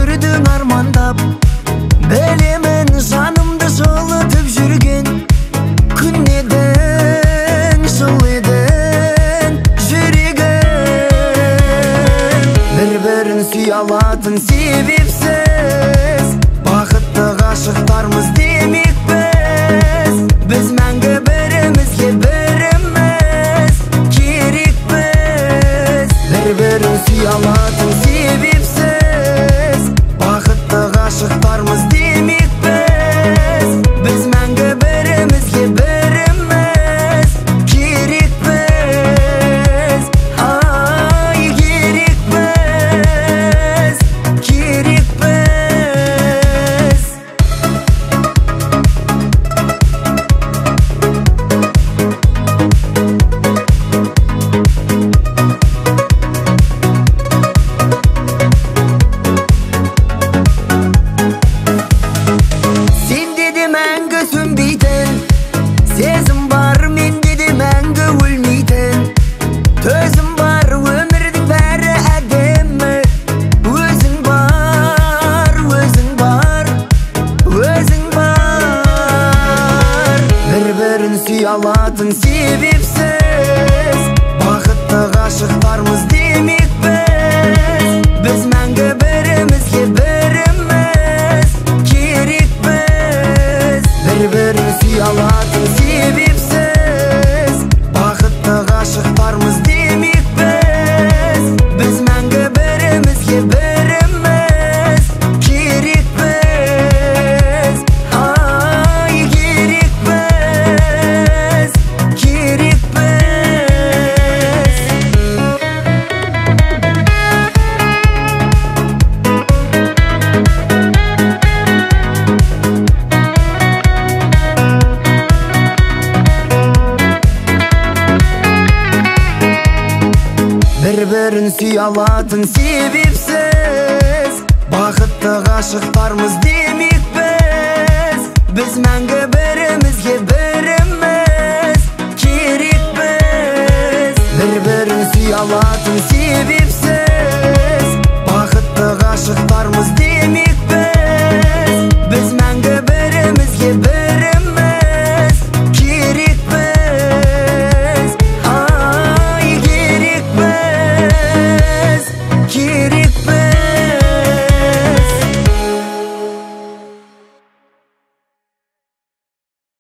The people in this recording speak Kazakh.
жүрдің армандап, білемін жанымды жылытып жүрген күн едің, жыл едің жүрегім. Бір-бірін сүй алатын себепсіз, бақытты ғашықтармыз демекпіз. Біз мәңгі бірімізге біріміз керекпіз. Бір-бірін сүй алатын себепсіз, бақытты ғашықтармыз демекпіз. Біз мәңгі бірімізге біріміз керекпіз. Ай, керекпіз, керекпіз. Сенде де мәңгі сөнбейтін сезім бар, менде де мәңгі өлмейтін төзім бар. Өмірдің бәрі әдемі, өзің бар, өзің бар, өзің бар. Бір-бірін сүй алатын себепсіз, бақытты ғашықтармыз демекпіз. Біз мәңгі бірімізге біріміз керекпіз. Бір-бірін сүй алатын себепсіз, бақытты ғашықтармыз демекпіз. Біз мәңгі бірімізге біріміз керекпіз. Ай, керекпіз, керекпіз. Бір-бірін сүй алатын себепсіз, бақытты ғашықтармыз демекпіз. Біз мәңгі бірімізге біріміз керекпіз. Бір-бірін сүй алатын себепсіз, бақытты ғашықтармыз